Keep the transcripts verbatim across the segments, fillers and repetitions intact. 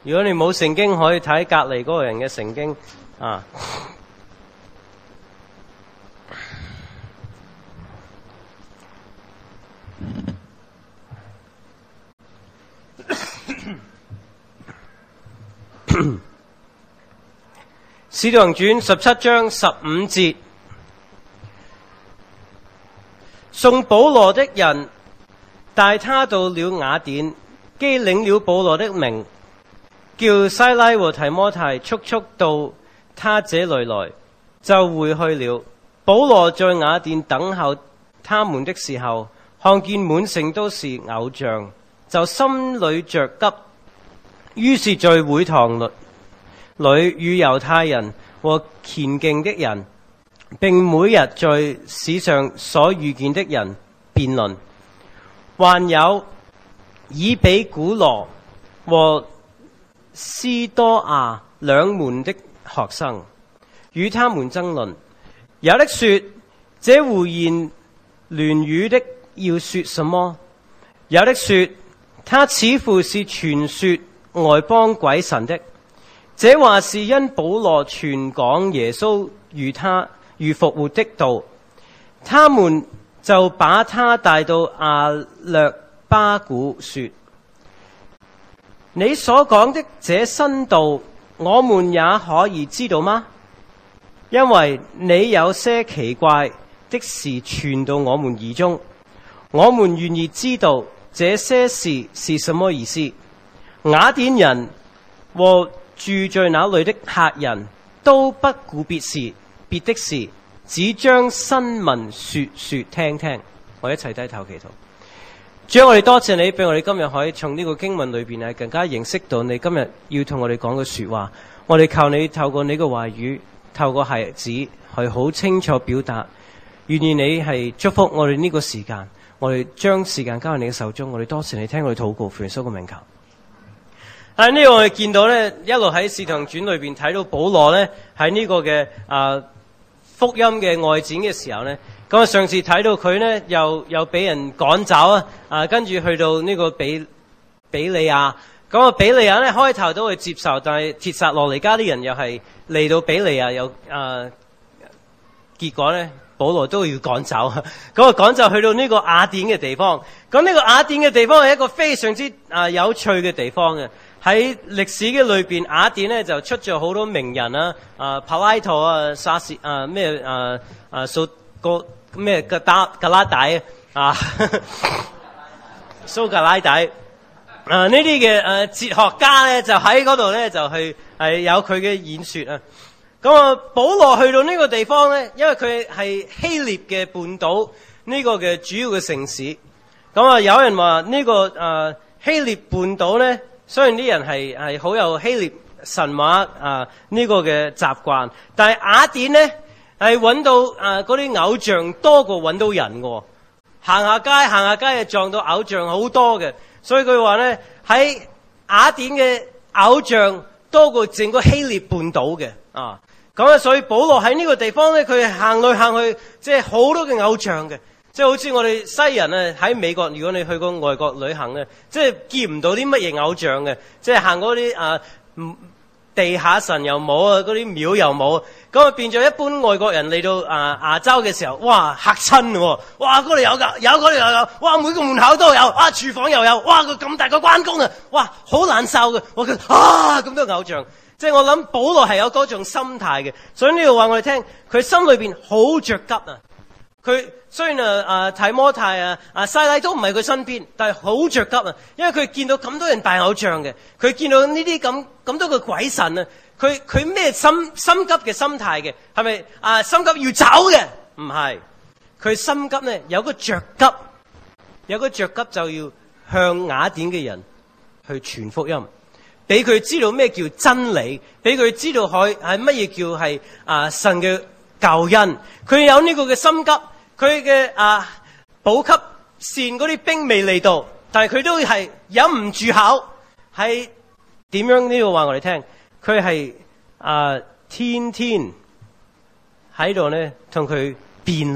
如果你冇聖經，可以睇隔離嗰個人嘅聖經啊。使徒行傳十七章十五節，送保羅的人帶他到了雅典，既領了保羅的名，叫西拉和提摩太速速到他這裏來，就回去了。保羅在雅典等候他們的時候，看見滿城都是偶像，就心裏着急，於是在會堂裏裏與猶太人和虔敬的人，並每日在市上所遇見的人辯論。還有以比古羅和斯多亞兩門的學生，與他們爭論。有的說，這胡言亂語的要說什麼？有的說，他似乎是傳說外邦鬼神的。這話是因保羅傳講耶穌與他與復活的道，他們就把他帶到亞略巴古，說：你所講的這新道，我們也可以知道嗎？因為你有些奇怪的事傳到我們耳中，我們願意知道這些事是什麼意思。雅典人和住在那裏的客人都不顧別事別的事，只將新聞說說聽聽。我一齊低頭祈禱。主啊，我哋多謝你俾我哋今日可以從呢個經文裏邊係更加認識到你今日要同我哋講嘅說話。我哋求你透過你嘅話語，透過孩子係好清楚表達，願意你係祝福我哋呢個時間。我哋將時間交喺你嘅手中。我哋多謝你聽我哋禱告，奉耶穌嘅名求。喺呢個我哋見到咧，一路喺使徒行傳裏邊睇到保羅咧喺呢個嘅啊福音嘅外展嘅時候咧，咁啊上次睇到佢咧又又俾人趕走啊，啊跟住去到呢個比比利亞，咁啊比利亞咧開頭都會接受，但係帖撒羅尼迦啲人又係嚟到比利亞又啊，結果咧保羅都要趕走，咁啊趕走去到呢個雅典嘅地方。咁呢個雅典嘅地方係一個非常之啊有趣嘅地方嘅。喺歷史嘅裏邊，雅典咧就出咗好多名人啊，啊柏拉圖啊、沙士啊咩啊啊蘇個咩格達格拉底啊，蘇格拉底啊呢啲嘅誒哲學家咧就喺嗰度咧就去係有佢嘅演說啊。咁啊，保羅去到呢個地方咧，因為佢係希臘嘅半島呢個嘅主要嘅城市。咁啊，有人話呢個誒希臘半島咧。雖然啲人係係好有希臘神話啊呢個嘅習慣，但係雅典呢係揾到啊嗰啲偶像多過揾到人嘅。行下街行下街就撞到偶像好多嘅，所以佢話呢喺雅典嘅偶像多過整個希臘半島嘅啊。咁啊，所以保羅喺呢個地方呢，佢行來行去，即係好多嘅偶像嘅。即係好似我哋西人啊，喺美國，如果你去過外國旅行咧，即係見唔到啲乜嘢偶像嘅，即係行嗰啲啊，地下神又冇啊，嗰啲廟又冇，咁啊變咗一般外國人嚟到啊亞洲嘅時候，哇嚇親喎，哇嗰度有㗎，有嗰度又有，哇每個門口都有，啊廚房又有，哇個咁大個關公啊，哇好難受嘅，我覺得啊咁多偶像，即係我諗保羅係有嗰種心態嘅，所以呢度話我哋聽，佢心裏邊好着急啊。佢雖然啊啊提摩太啊啊西拉都唔係佢身邊，但係好着急啊，因為佢見到咁多人拜偶像嘅，佢見到呢啲咁咁多個鬼神啊，佢佢咩心心急嘅心態嘅，係咪啊心急要走嘅？唔係，佢心急咧有個着急，有個着急就要向雅典嘅人去傳福音，俾佢知道咩叫真理，俾佢知道佢係乜嘢叫係啊神嘅救恩，佢有呢個嘅心急。佢嘅啊補給線嗰啲兵未嚟到，但係佢都係忍唔住口，係點樣呢個話我哋聽？佢係啊天天喺度咧同佢辯論，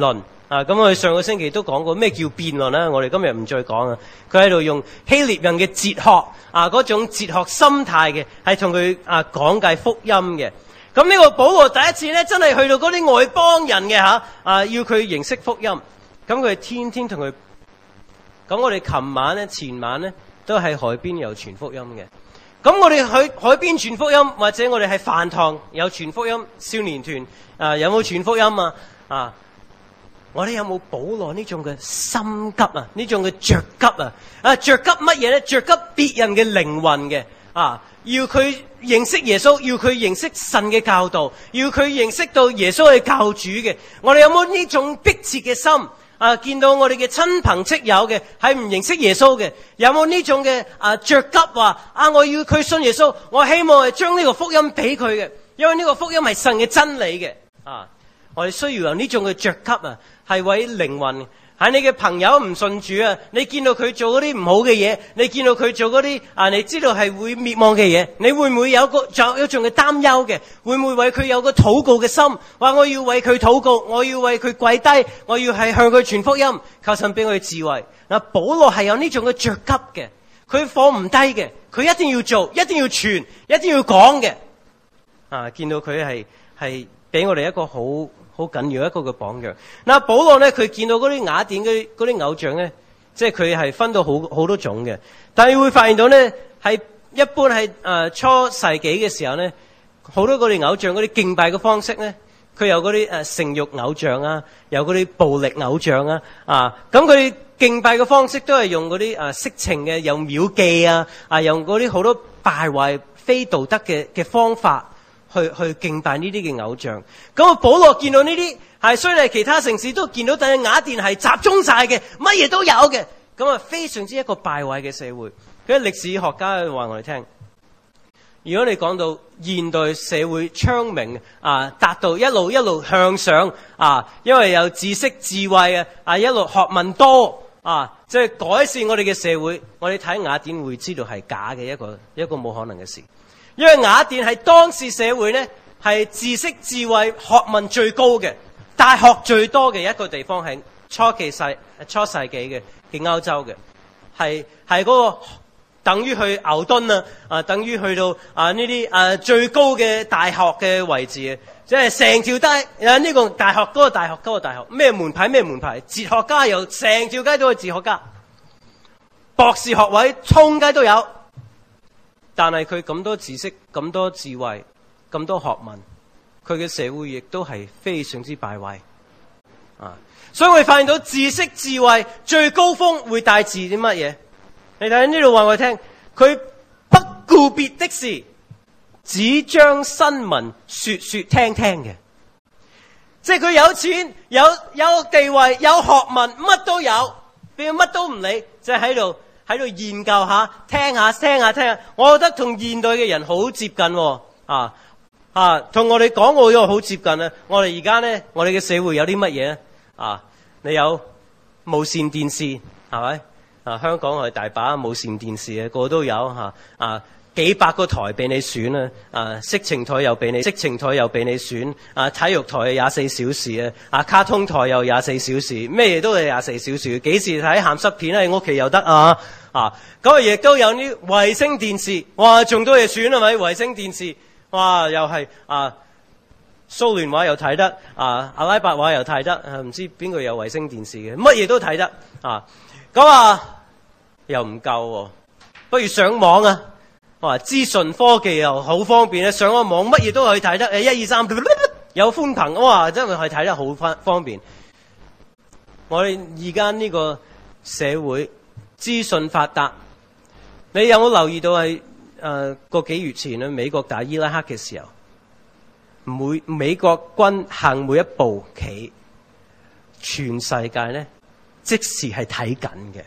啊，咁我哋上個星期都講過咩叫辯論啦，我哋今日唔再講啦。佢喺度用希臘人嘅哲學啊，嗰種哲學心態嘅，係同佢啊講解福音嘅。咁呢個保羅第一次咧，真係去到嗰啲外邦人嘅吓，啊要佢認識福音。咁佢天天同佢，咁我哋琴晚咧、前晚咧都喺海邊有傳福音嘅。咁我哋去海邊傳福音，或者我哋喺飯堂有傳福音，少年團啊有冇傳福音啊？啊，我哋有冇保羅呢種嘅心急啊？呢種嘅着急啊？啊着急乜嘢咧？着急別人嘅靈魂嘅啊，要佢認識耶穌，要佢認識神嘅教導，要佢認識到耶穌係教主嘅。我哋有冇呢種迫切嘅心？啊！見到我哋嘅親朋戚友嘅係唔認識耶穌嘅，有冇呢種嘅啊着急話啊？我要佢信耶穌，我希望係將呢個福音俾佢嘅，因為呢個福音係神嘅真理嘅啊！我哋需要有呢種嘅着急啊，係為靈魂。喺你嘅朋友唔信主啊，你見到佢做嗰啲唔好嘅嘢，你見到佢做嗰啲啊，你知道係會滅亡嘅嘢，你會唔會有個仲有仲嘅擔憂嘅？會唔會為佢有個禱告嘅心？話我要為佢禱告，我要為佢跪低，我要係向佢傳福音，求神俾佢智慧。嗱，保羅係有呢種嘅着急嘅，佢放唔低嘅，佢一定要做，一定要傳，一定要講嘅。啊，見到佢係係俾我哋一個好好緊要一個嘅榜樣。嗱，保羅咧，佢見到嗰啲雅典嗰啲嗰啲偶像咧，即係佢係分到好好多種嘅。但係會發現到咧，係一般係誒、呃、初世紀嘅時候咧，好多嗰啲偶像嗰啲敬拜嘅方式咧，佢有嗰啲誒性慾偶像啊，有嗰啲暴力偶像啊，啊咁佢敬拜嘅方式都係用嗰啲誒色情嘅，有廟妓啊，啊用嗰啲好多敗壞非道德嘅嘅方法。去去敬拜呢啲嘅偶像，咁啊保羅見到呢啲係雖然係其他城市都見到，但係雅典係集中晒嘅，乜嘢都有嘅，咁啊非常之一個敗壞嘅社會。佢啲歷史學家話我哋聽，如果你講到現代社會昌明啊，達到一路一路向上啊，因為有知識智慧啊，啊一路學問多啊，即係改善我哋嘅社會，我哋睇雅典會知道係假嘅一個一個冇可能嘅事。因為雅典係當時社會呢，係知識智慧學問最高嘅，大學最多嘅一個地方，係初期世初世紀嘅嘅歐洲嘅，係係嗰個等於去牛頓啊，啊等於去到啊呢啲啊最高嘅大學嘅位置嘅，即係成條街啊呢個大學嗰個大學嗰個大學咩門牌咩門牌，哲學家有成條街都係哲學家，博士學位通街都有。但係佢咁多知識、咁多智慧、咁多學問，佢嘅社會亦都係非常之敗壞啊！所以我哋發現到知識智慧最高峰會帶致啲乜嘢？你睇呢度話我聽，佢不顧別的事，只將新聞說說聽聽嘅，即係佢有錢、有有地位、有學問，乜都有，變乜都唔理，就喺度。喺度研究下，聽下，聽下，聽下。我覺得同現代嘅人好接近喎，啊啊，同我哋講我又好接近啊！我哋而家咧，我哋嘅社會有啲乜嘢咧？啊，你有無線電視係咪？啊，香港係大把無線電視嘅，個個都有嚇啊！幾百個台俾你選啊！啊，色情台又俾你，色情台又俾你選啊！體育台廿四小時啊！啊，卡通台又廿四小時，咩嘢都係廿四小時。幾時睇鹹濕片喺屋企又得啊！啊，咁啊亦都有啲衛星電視，哇，仲多嘢選係咪？衛星電視，哇，又係啊，蘇聯話又睇得，啊，阿拉伯話又睇得，啊，唔知邊個有衛星電視嘅，乜嘢都睇得啊！咁啊，又唔夠喎，不如上網啊！哇！資訊科技又好方便咧，上個網乜嘢都可以睇得，誒一二三，有寬頻，哇！真係可以睇得好方方便。我哋而家呢個社會資訊發達，你有冇留意到係誒個幾月前咧，美國打伊拉克嘅時候，每美國軍行每一步棋，全世界咧即時係睇緊嘅，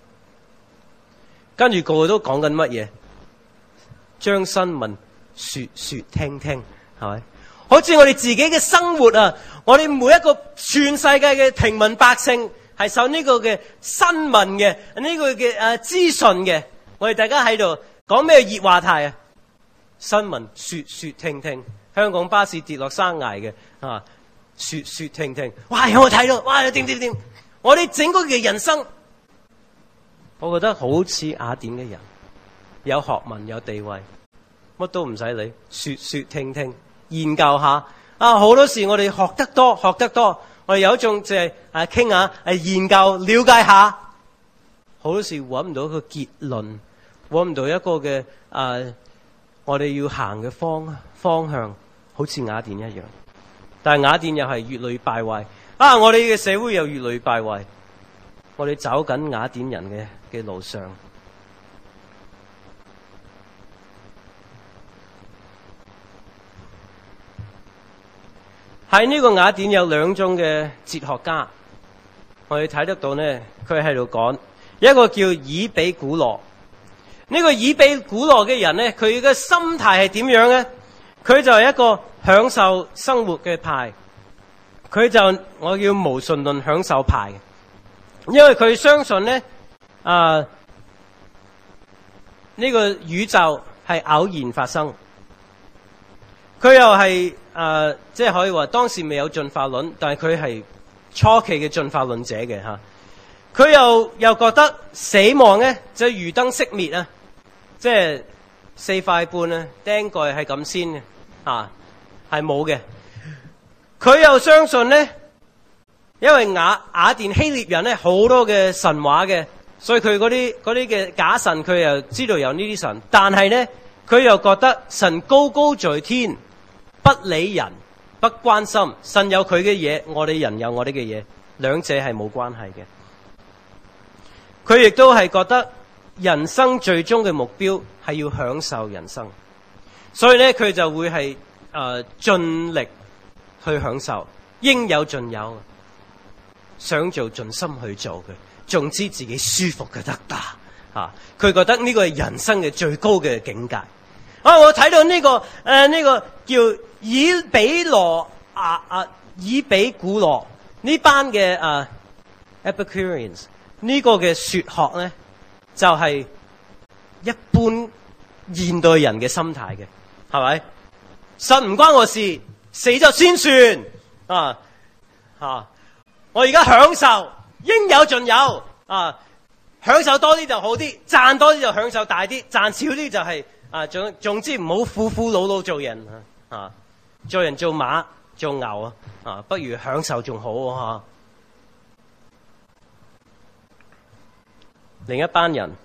跟住個個都講緊乜嘢？將新聞說說聽聽，係咪？好似我哋自己嘅生活啊，我哋每一個全世界嘅平民百姓係受呢個嘅新聞嘅呢個嘅誒資訊嘅，我哋大家喺度講咩熱話題啊？新聞說說聽聽，香港巴士跌落山崖嘅啊， 說說聽聽，哇有冇睇到？哇點點點？我哋整個嘅人生，我覺得好似雅典嘅人，有學問有地位，乜都唔使理，說說聽聽，研究下。啊好多時我哋學得多，學得多，我哋有一種就係誒傾下，誒研究了解下。好多時搵唔到一個結論，搵唔到一個嘅誒、呃，我哋要行嘅方方向，好似雅典一樣。但係雅典又係越嚟越敗壞，啊！我哋嘅社會又越嚟越敗壞，我哋走緊雅典人嘅嘅路上。喺呢個雅典有兩種嘅哲學家，我哋睇得到呢，佢喺度講，一個叫伊比古羅。呢個伊比古羅嘅人呢，佢嘅心態係點樣呢？佢就係一個享受生活嘅派，佢就我叫無神論享受派，因為佢相信呢，啊呢個宇宙係偶然發生，佢又係啊即係可以話當時未有進化論，但係佢係初期嘅進化論者嘅吓，佢又又覺得死亡呢，就如燈熄滅啊，即係四塊半啊釘蓋係咁先嘅。啊，係冇嘅。佢又相信呢，因為雅雅典希臘人呢好多嘅神話嘅，所以佢嗰啲嗰啲嘅假神，佢又知道有呢啲神。但係呢，佢又覺得神高高在天，不理人，不關心。神有佢嘅嘢，我哋人有我哋嘅嘢，兩者係冇關係嘅。佢亦都係覺得人生最終嘅目標係要享受人生。所以咧，佢就會係誒盡力去享受，應有盡有，想做盡心去做嘅，總之自己舒服就得㗎嚇。佢覺得呢個係人生嘅最高嘅境界。啊，我睇到呢、這個誒呢、呃這個叫伊比羅啊啊伊比古羅呢班嘅啊 Epicureans 呢個嘅説學咧，就係、是、一般現代人嘅心態嘅。係咪？神唔關我事，死咗先算啊！啊！我而家享受，應有盡有啊！享受多啲就好啲，賺多啲就享受大啲，賺少啲就係、是、啊，總總之唔好苦苦惱惱做人啊！做人做馬做牛啊！啊，不如享受仲好啊！另一班人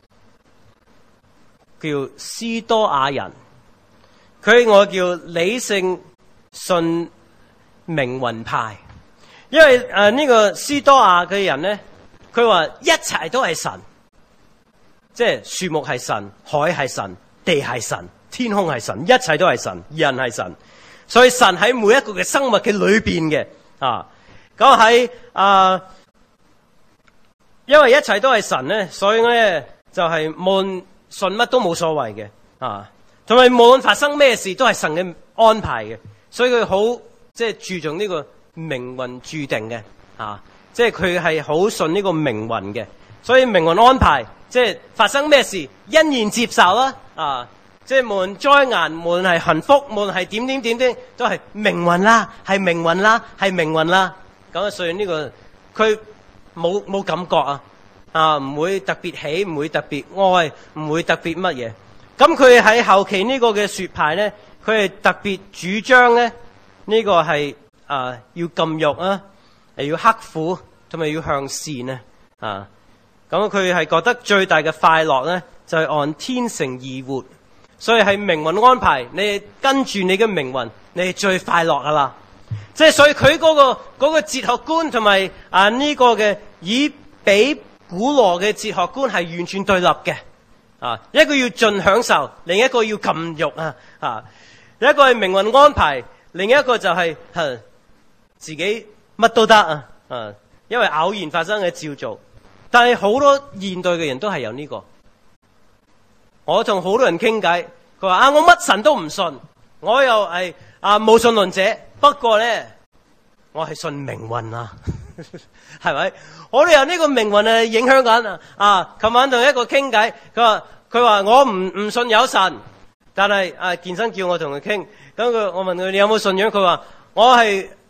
叫斯多亞人。佢我叫理性信命運派，因為誒呢、呃這個斯多亞嘅人咧，佢話一切都係神，即係樹木係神，海係神，地係神，天空係神，一切都係神，人係神，所以神喺每一個嘅生物嘅裏邊嘅啊，咁喺啊，因為一切都係神咧，所以咧就係、是、無論信乜都冇所謂嘅啊。同埋無論發生咩事都係神嘅安排嘅，所以佢好即係注重呢個命運注定嘅，啊，即係佢係好信呢個命運嘅，所以命運安排即係發生咩事欣然接受啦，啊，即係無論災難，無論係幸福，無論係點點點點，都係命運啦，係命運啦，係命運啦，咁啊，所以呢個佢冇冇感覺啊，啊，唔會特別喜，唔會特別愛，唔會特別乜嘢。咁佢喺後期呢個嘅說派咧，佢係特別主張咧呢、這個係啊、呃、要禁欲啊，誒要刻苦，同埋要向善啊，啊咁佢係覺得最大嘅快樂咧就係、是、按天性而活，所以係命運安排，你跟住你嘅命運，你係最快樂噶啦。即係所以佢嗰、那個嗰、那個哲學觀同埋啊呢、這個嘅伊比古羅嘅哲學觀係完全對立嘅。啊，一個要盡享受，另一個要禁欲啊！啊，一個係命運安排，另一個就係、是啊、自己乜都得啊！啊，因為偶然發生嘅照做。但係好多現代嘅人都係有呢、這個。我同好多人傾偈，佢話啊，我乜神都唔信，我又係啊無信論者。不過咧，我係信命運啊，係咪？我哋有呢個命運啊，影響緊啊！啊，琴晚同一個傾偈，佢話佢話我唔唔信有神，但係啊健身叫我同佢傾，咁佢我問佢你有冇信仰？佢話我係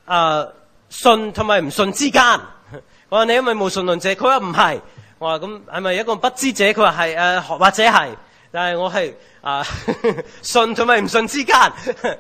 啊信同埋唔信之間。我話你係咪無神論者？佢話唔係。我話咁係咪一個不知者？佢話係誒，或者係，但係我係啊信同埋唔信之間。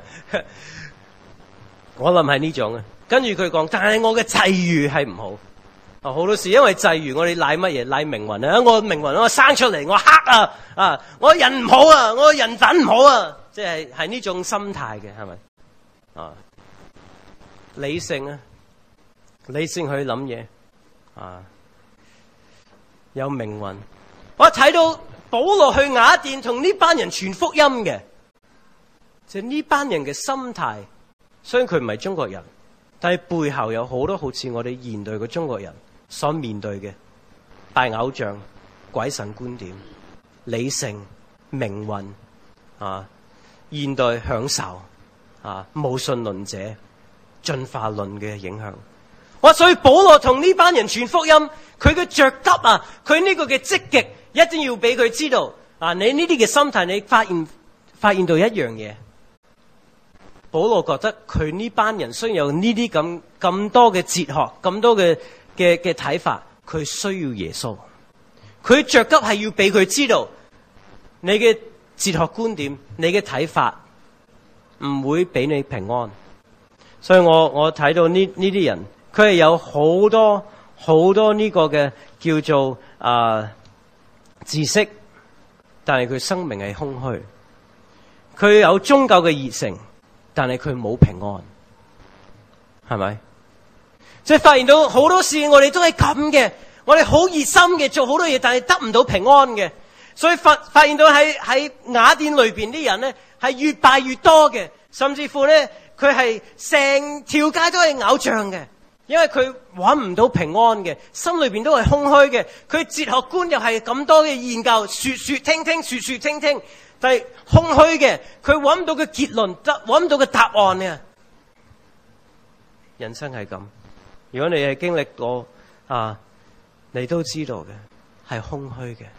我諗係呢種啊。跟住佢講，但係我嘅際遇係唔好。啊，好多時因為際遇，我哋賴乜嘢？賴命運啊！我命運我生出嚟，我黑啊啊！我人唔好啊，我人品唔好啊，即係係呢種心態嘅，係咪啊？理性啊，理性去諗嘢啊，有命運。我睇到保羅去雅典同呢班人傳福音嘅，就呢班人嘅心態，雖然佢唔係中國人，但係背後有好多好似我哋現代嘅中國人所面對嘅拜偶像、鬼神觀點、理性、命運啊，現代享受啊，無神論者、進化論嘅影響。我所以保羅同呢班人傳福音，佢嘅着急啊，佢呢個嘅積極，一定要俾佢知道啊！你呢啲嘅心態，你發現發現到一樣嘢。保羅覺得佢呢班人雖然有呢啲咁咁多嘅哲學，咁多嘅嘅嘅睇法，佢需要耶穌。佢着急係要俾佢知道，你嘅哲學觀點，你嘅睇法唔會俾你平安。所以我我睇到呢呢啲人，佢係有好多好多呢個嘅叫做啊、呃、知識，但係佢生命係空虛。佢有宗教嘅熱誠，但係佢冇平安，係咪？即係發現到好多事，我哋都係咁嘅，我哋好熱心嘅做好多嘢，但係得唔到平安嘅。所以發發現到喺喺雅典裏邊啲人咧，係越拜越多嘅，甚至乎咧佢係成條街都係偶像嘅，因為佢搵唔到平安嘅，心裏邊都係空虛嘅。佢哲學觀又係咁多嘅研究，說說聽聽，說說聽聽，但係空虛嘅，佢搵唔到個結論，得搵唔到個答案嘅。人生係咁。如果你係經歷過啊，你都知道嘅係空虛嘅。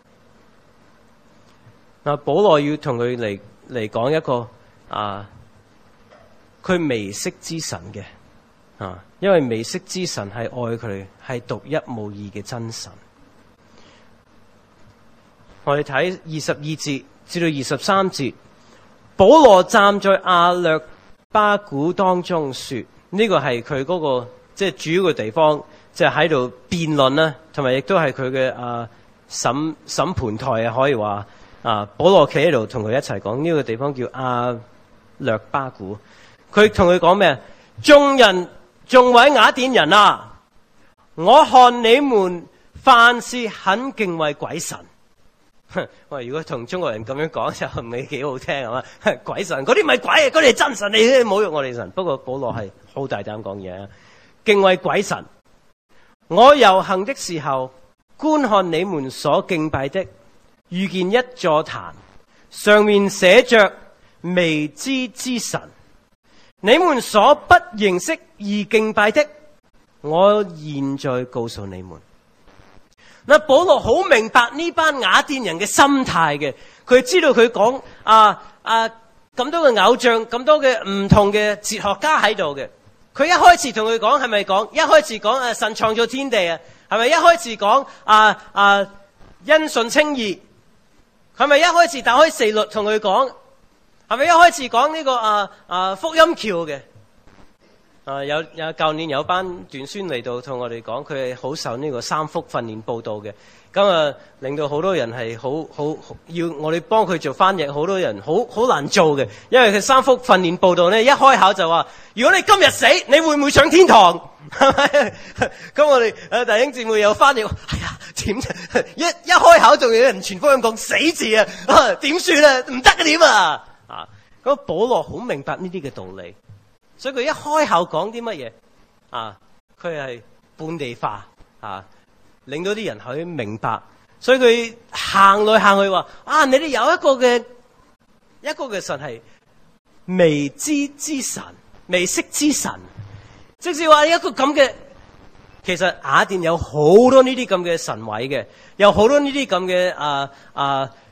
嗱，保羅要同佢嚟嚟講一個啊，佢未識之神嘅啊，因為未識之神係愛佢，係獨一無二嘅真神。我哋睇二十二節至到二十三節，保羅站在亞略巴古當中說，呢個係佢嗰個。即係主要嘅地方，即係喺度辯論啦，同埋亦都係佢嘅啊審審判台啊，可以話啊，保羅企喺度同佢一齊講，呢個地方叫亞略巴古。佢同佢講咩？眾人眾位雅典人啊，我看你們凡事很敬畏鬼神。喂，如果同中國人咁樣講就唔係幾好聽係嘛？鬼神嗰啲唔係鬼啊，嗰啲係真神，你侮辱我哋神。不過保羅係好大膽講嘢啊。敬畏鬼神，我遊行的時候，觀看你們所敬拜的，遇見一座壇，上面寫着未知之神。你們所不認識而敬拜的，我現在告訴你們。嗱，保羅好明白呢班雅典人嘅心態嘅，佢知道佢講啊啊咁多嘅偶像，咁多嘅唔同嘅哲學家喺度嘅。佢一開始同佢講係咪講？一開始講啊神創造天地啊，係咪一開始講啊啊因信稱義？係咪一開始打開四律同佢講？係咪一開始講呢、這個啊啊福音橋嘅？啊有有舊年有班短宣嚟到同我哋講，佢係好受呢個三福訓練報道嘅。咁啊令到好多人係好好要我哋幫佢做翻譯，好多人好好難做嘅，因為佢三福訓練報道咧一開口就話：如果你今日死，你會唔會上天堂？係咪？咁我哋誒弟兄姊妹有翻譯，係啊點一一開口仲有人傳福音講死字啊？啊點算啊？唔得嘅點啊？啊咁保羅好明白呢啲嘅道理，所以佢一開口講啲乜嘢啊？佢係本地化啊！令到啲人可以明白，所以佢行來行去話：啊，你哋有一個嘅一個嘅神係未知之神、未識之神，即是話一個咁嘅。其實雅典有好多呢啲咁嘅神位嘅，有好多呢啲咁嘅啊啊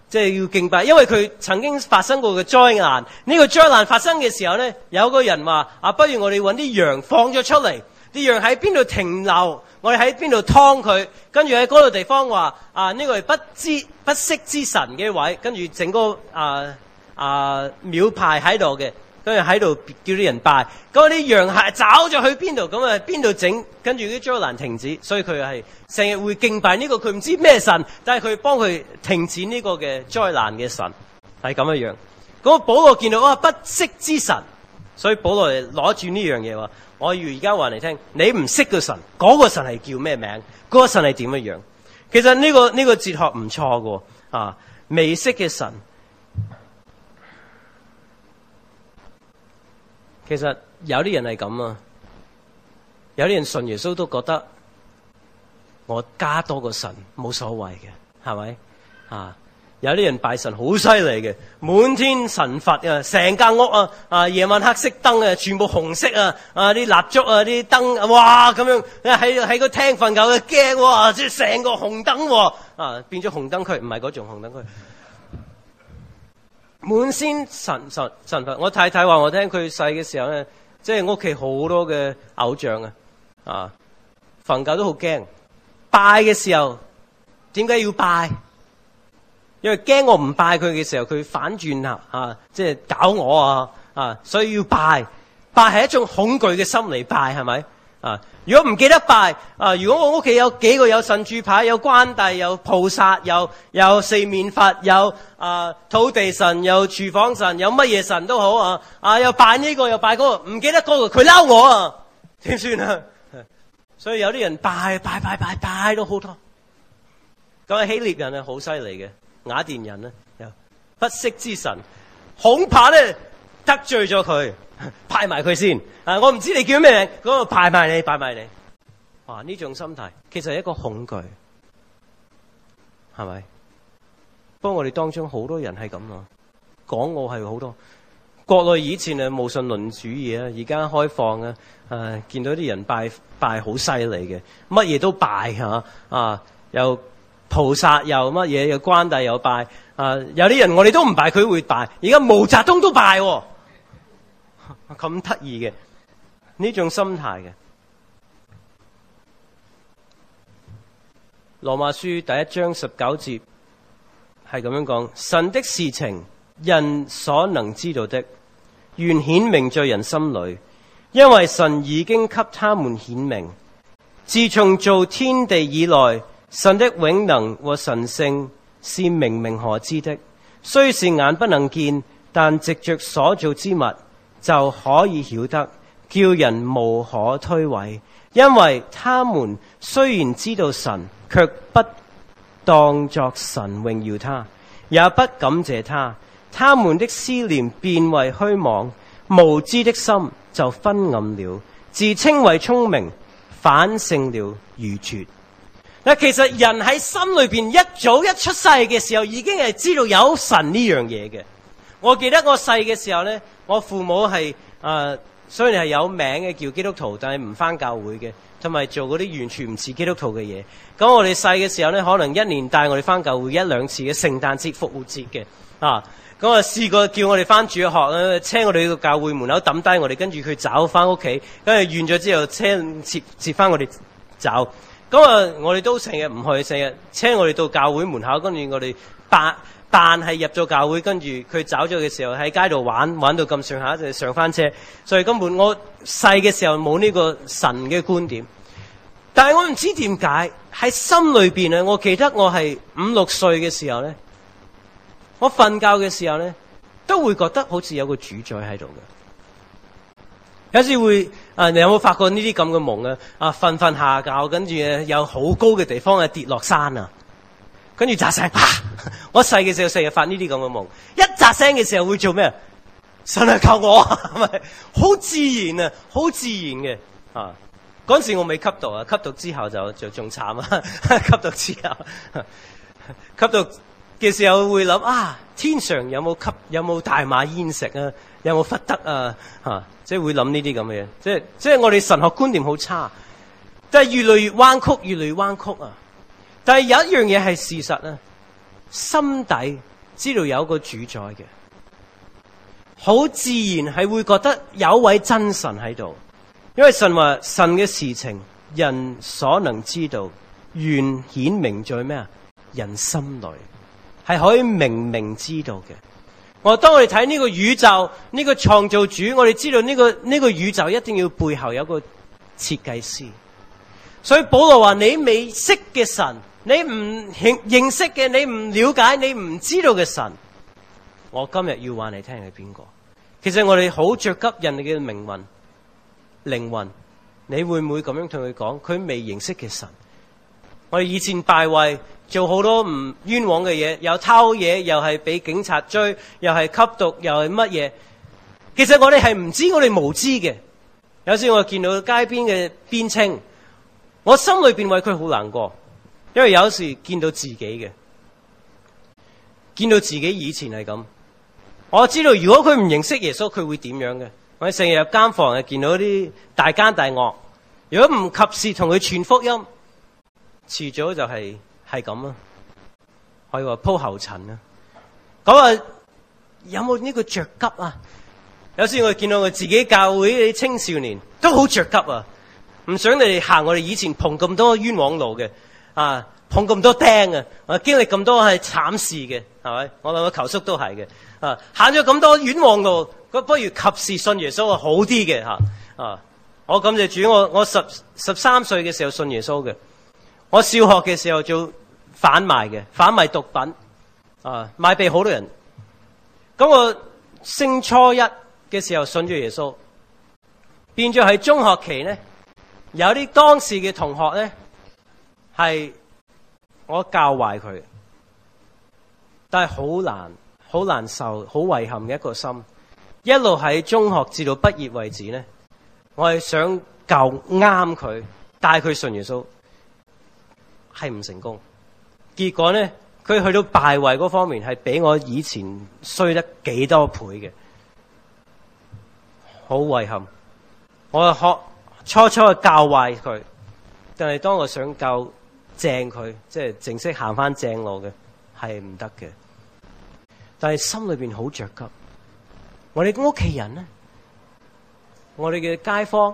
即係要敬拜，因為佢曾經發生過嘅災難。呢個災難發生嘅時候咧，有個人話：啊，不如我哋搵啲羊放咗出嚟，啲羊喺邊度停留，我哋喺邊度劏佢，跟住喺嗰度地方話：啊，呢個係不知不識之神嘅位，跟住整個啊啊廟牌喺度嘅，跟住喺度叫啲人拜。咁啲羊係找咗去邊度，咁啊邊度整，跟住啲災難停止，所以佢係成日會敬拜呢個佢唔知咩神，但係佢幫佢停止呢個嘅災難嘅神，係咁樣樣。咁保羅見到啊不識之神，所以保羅攞住呢樣嘢話：我要而家話你聽，你唔識嘅神，嗰、那個神係叫咩名？嗰、那個神係點樣樣？其實呢、這個呢、這個哲學唔錯嘅啊，未識嘅神。其實有啲人係咁啊，有啲人信耶穌都覺得我加多個神冇所謂嘅，係咪啊？有啲人拜神好犀利嘅，滿天神佛啊，成間屋啊啊，夜晚黑熄燈啊，全部紅色啊啊，啲蠟燭啊，啲燈啊，哇咁樣喺喺個廳瞓覺嘅驚，哇！即係成個紅燈啊，變咗紅燈區，唔係嗰種紅燈區。滿天神神神佛，我太太話我聽，佢細嘅時候咧，即係屋企好多嘅偶像啊，啊，瞓覺都好驚。拜嘅時候，點解要拜？因為驚我唔拜佢嘅時候，佢反轉啊，啊，即係搞我啊，啊，所以要拜。拜係一種恐懼嘅心嚟拜，係咪？啊！如果唔記得拜啊，如果我屋企有幾個有神主牌，有關帝，有菩薩，有有四面佛，有啊土地神，有廚房神，有乜嘢神都好啊！啊，又拜呢個又拜嗰個，唔記得嗰個，佢嬲我啊，點算啊？所以有啲人拜拜拜拜拜都好多。咁希臘人係好犀利嘅，雅典人咧又不識之神，恐怕咧得罪咗佢。派埋佢先啊！我唔知你叫咩名，嗰個派埋你，派埋你。哇！呢種心態其實係一個恐懼，係咪？不過我哋當中好多人係咁咯，港澳係好多。國內以前係無神論主義啊，而家開放啊，誒，見到啲人拜拜好犀利嘅，乜嘢都拜吓啊！又菩薩又乜嘢，又關帝又拜啊！有啲人我哋都唔拜，佢會拜。而家毛澤東都拜喎。咁得意嘅呢種心態嘅。羅馬書第一章十九節係咁樣講：神的事情人所能知道的，原顯明在人心裏，因為神已經給他們顯明。自從造天地以來，神的永能和神性是明明可知的，雖是眼不能見，但藉着所造之物就可以曉得，叫人無可推諉。因為他們雖然知道神，卻不當作神榮耀他，也不感謝他。他們的思念變為虛妄，無知的心就昏暗了，自稱為聰明，反勝了愚拙。嗱，其實人喺心裏邊一早一出世嘅時候，已經係知道有神呢樣嘢嘅。我記得我細嘅時候呢，我父母係誒、呃，雖然係有名嘅叫基督徒，但係唔返教會嘅，同埋做嗰啲完全唔似基督徒嘅嘢。咁我哋細嘅時候呢，可能一年帶我哋返教會一兩次嘅聖誕節、復活節嘅啊。咁啊試過叫我哋返主學咧，車我哋去到教會門口抌低我哋，跟住佢走返屋企，跟住完咗之後車接接返我哋走。咁啊，我哋都成日唔去，成日車我哋到教會門口，跟住我哋扮扮係入咗教會，跟住佢走咗嘅時候喺街度玩，玩到咁上下就上翻車。所以根本我細嘅時候冇呢個神嘅觀點，但係我唔知點解喺心裏邊啊！我記得我係五六歲嘅時候咧，我瞓覺嘅時候咧，都會覺得好似有個主宰喺度嘅。有時會啊，你有冇發過呢啲咁嘅夢啊？啊，瞓瞓下覺，跟住有好高嘅地方啊跌落山啊，跟住扎聲啊！我細嘅時候成日發呢啲咁嘅夢，一扎聲嘅時候會做咩？神啊救我啊！係咪好自然啊？好自然嘅啊！嗰陣時我未吸毒啊，吸毒之後就就仲慘啊！吸毒之後，吸毒嘅時候會諗啊，天上有冇吸有冇大麻煙食啊？有冇忽得啊？吓、啊，即係會諗呢啲咁嘅嘢，即係即係我哋神學觀念好差，但係越嚟越彎曲，越嚟越彎曲啊！但係有一樣嘢係事實啊，心底知道有個主宰嘅，好自然係會覺得有位真神喺度，因為神話神嘅事情人所能知道，原顯明在咩啊？人心裏係可以明明知道嘅。我當我哋睇呢個宇宙，呢個創造主，我哋知道呢個呢個宇宙一定要背後有個設計師。所以保羅話：你未識嘅神，你唔認認識嘅，你唔了解，你唔知道嘅神，我今日要話你聽係邊個？其實我哋好着急人哋嘅命運、靈魂，你會唔會咁樣同佢講？佢未認識嘅神，我哋以前敗壞，做好多唔冤枉嘅嘢，又偷嘢，又係俾警察追，又係吸毒，又係乜嘢？其實我哋係唔知，我哋無知嘅。有時我見到街邊嘅邊青，我心裏邊為佢好難過，因為有時見到自己嘅，見到自己以前係咁。我知道如果佢唔認識耶穌，佢會點樣嘅？我哋成日入間房啊，見到啲大奸大惡，如果唔及時同佢傳福音，遲早就係係咁啊，可以話鋪後塵啊。咁啊，有冇呢個着急啊？有時我見到我自己教會啲青少年都好着急啊，唔想你哋行我哋以前碰咁多冤枉路嘅啊，碰咁多釘啊，啊經歷咁多係慘事嘅，係咪？我諗我球叔都係嘅啊，行咗咁多冤枉路，不如及時信耶穌啊，好啲嘅吓啊！我感謝主，我我十十三歲嘅時候信耶穌嘅，我小學嘅時候做販賣嘅，販賣毒品啊，賣俾好多人。咁我升初一嘅時候信咗耶穌，變咗喺中學期咧，有啲當時嘅同學咧係我教壞佢，但係好難好難受，好遺憾嘅一個心。一路喺中學至到畢業為止咧，我係想教啱佢，帶佢信耶穌，係唔成功。結果咧，佢去到敗壞嗰方面係比我以前衰得幾多倍嘅，好遺憾。我學初初去教壞佢，但係當我想教正佢，即係正式行翻正路嘅，係唔得嘅。但係心裏邊好着急。我哋屋企人咧，我哋嘅街坊，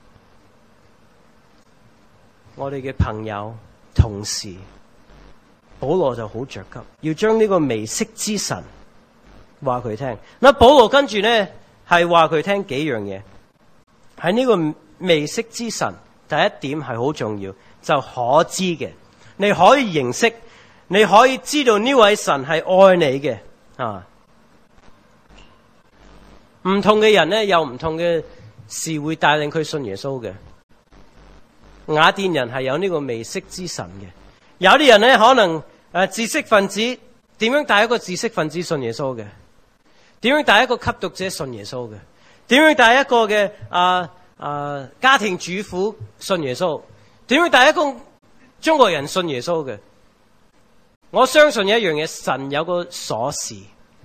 我哋嘅朋友、同事，保羅就好着急，要將呢個未識之神話佢聽。嗱，保羅跟住咧係話佢聽幾樣嘢，喺呢個未識之神，第一點係好重要，就可知嘅，你可以認識，你可以知道呢位神係愛你嘅啊。唔同嘅人咧，有唔同嘅事會帶領佢信耶穌嘅。雅典人係有呢個未識之神嘅，有啲人咧可能誒、呃、知識分子點樣帶一個知識分子信耶穌嘅？點樣帶一個吸毒者信耶穌嘅？點樣帶一個嘅啊啊家庭主婦信耶穌？點樣帶一個中國人信耶穌嘅？我相信一樣嘢，神有個鎖匙。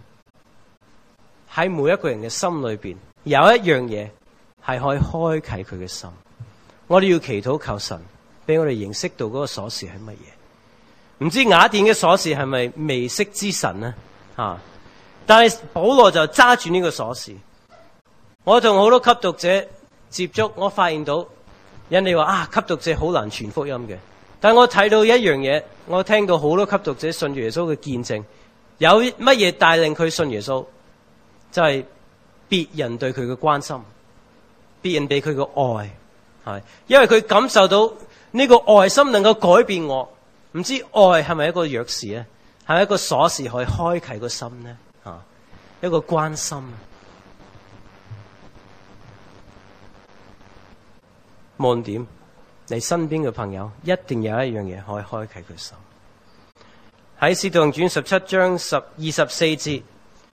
喺每一個人嘅心裏邊有一樣嘢係可以開啟佢嘅心，我哋要祈禱求神俾我哋認識到嗰個鎖匙係乜嘢。唔知雅典嘅鎖匙係咪未識之神呢？啊！但係保羅就揸住呢個鎖匙。我同好多吸毒者接觸，我發現到人哋話啊，吸毒者好難傳福音嘅。但係我睇到一樣嘢，我聽到好多吸毒者信住耶穌嘅見證，有乜嘢帶領佢信耶穌？就係別人對佢嘅關心，別人俾佢嘅愛，係因為佢感受到呢個愛心能夠改變我。唔知愛係咪一個鑰匙咧？係咪一個鎖匙可以開啟個心咧？啊，一個關心。無論點，你身邊嘅朋友一定有一樣嘢可以開啟佢心。喺《使徒行傳》十七章十二十四節。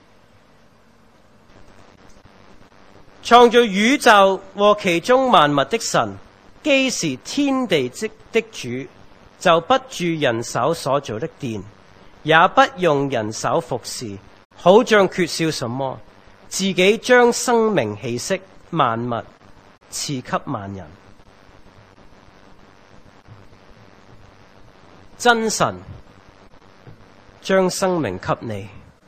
創造宇宙和其中萬物的神，既是天地之的主，就不住人手所造的殿，也不用人手服侍，好像缺少什麼，自己將生命氣息萬物賜給萬人。真神將生命給你，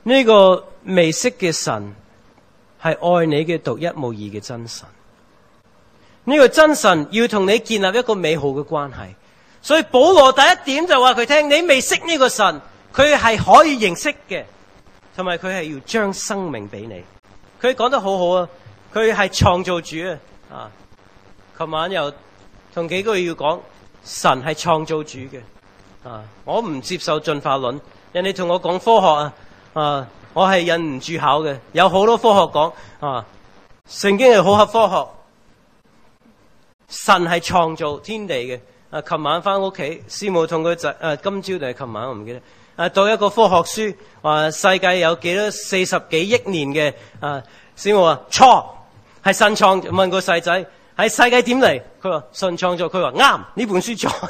呢個未識嘅神係愛你嘅獨一無二嘅真神。呢個真神要同你建立一個美好嘅關係。所以保羅第一點就話佢聽，你未識呢個神，佢係可以認識嘅，同埋佢係要將生命俾你。佢講得好好啊，佢係創造主啊！啊，琴晚又同幾個要講，神係創造主嘅。啊，我唔接受進化論，人哋同我講科學啊，啊，我係忍唔住考嘅。有好多科學講啊，聖經係好合科學，神係創造天地嘅。啊！琴晚翻屋企，師母同佢仔誒，今朝定係琴晚我唔記得。啊，讀一個科學書，話世界有幾多四十幾億年嘅啊？師母話錯，係神創。問個細仔係世界點嚟？佢話神創造。佢話啱，呢本書錯。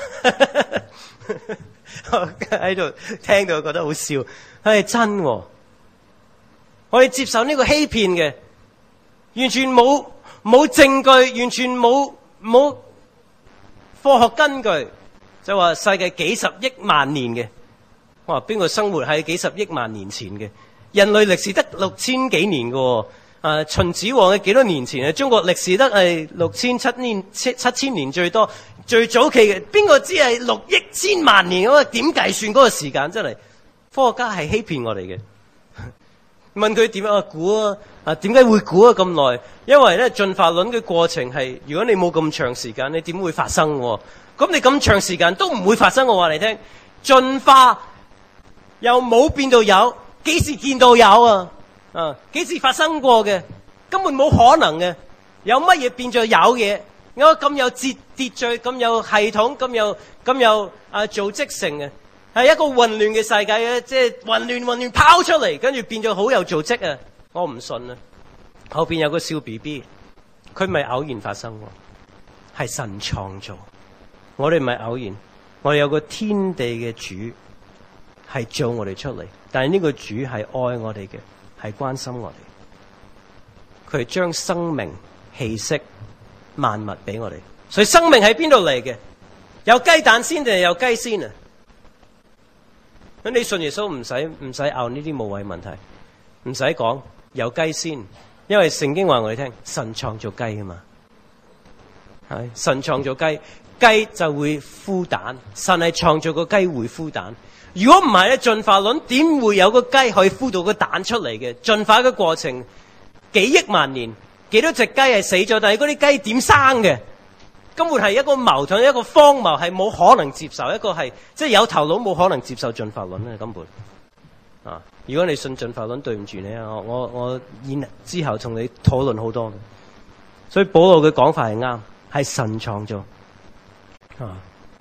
喺度聽到覺得好笑，係真喎。我哋接受呢個欺騙嘅，完全冇冇證據，完全冇冇。科學根據就話世界幾十億萬年嘅，哇！邊個生活喺幾十億萬年前嘅？人類歷史得六千幾年嘅，啊，秦始皇係幾多年前啊？中國歷史得係六千七年七七千年最多，最早期嘅邊個知係六億千萬年咁啊？點計算嗰個時間真係？科學家係欺騙我哋嘅。問佢點樣估啊？啊，點解會估啊咁耐？因為咧進化論嘅過程係，如果你冇咁長時間，你點會發生？咁你咁長時間都唔會發生。我話你聽，進化由冇變到有，幾時見到有啊？啊，幾時發生過嘅？根本冇可能嘅。有乜嘢變咗有嘢？有咁有秩秩序，咁有系統，咁有咁有啊組織性嘅。係一個混亂嘅世界嘅，即係混亂混亂拋出嚟，跟住變咗好有組織啊！我唔信啊！後邊有個小 B B， 佢唔係偶然發生喎，係神創造。我哋唔係偶然，我哋有個天地嘅主係做我哋出嚟，但係呢個主係愛我哋嘅，係關心我哋。佢係將生命氣息萬物俾我哋，所以生命喺邊度嚟嘅？有雞蛋先定係有雞先啊？咁你信耶穌唔使唔使拗呢啲無謂問題，唔使講有雞先，因為聖經話我哋聽，神創造雞啊嘛，係神創造雞，雞就會孵蛋，神係創造個雞會孵蛋。如果唔係咧，進化論點會有個雞可以孵到個蛋出嚟嘅？進化嘅過程幾億萬年，幾多隻雞係死咗，但係嗰啲雞點生嘅？根本係一個矛盾，一個荒謬，係冇可能接受，一個係即係有頭腦冇可能接受進化論嘅根本。啊！如果你信進化論，對唔住你啊！我我我然之後同你討論好多。所以保羅嘅講法係啱，係神創造。啊！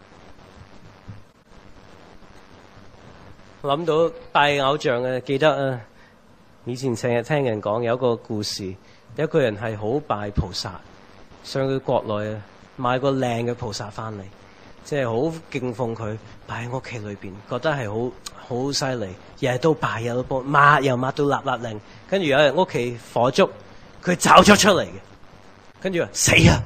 諗到拜偶像嘅，記得啊！以前成日聽人講有一個故事，有一個人係好拜菩薩，上去國內啊。買個靚嘅菩薩翻嚟，即係好敬奉佢，擺喺屋企裏邊，覺得係好好犀利，日日都拜，日日都幫，抹又抹到立立令。跟住有人屋企火燭，佢找咗出嚟嘅，跟住話死啊！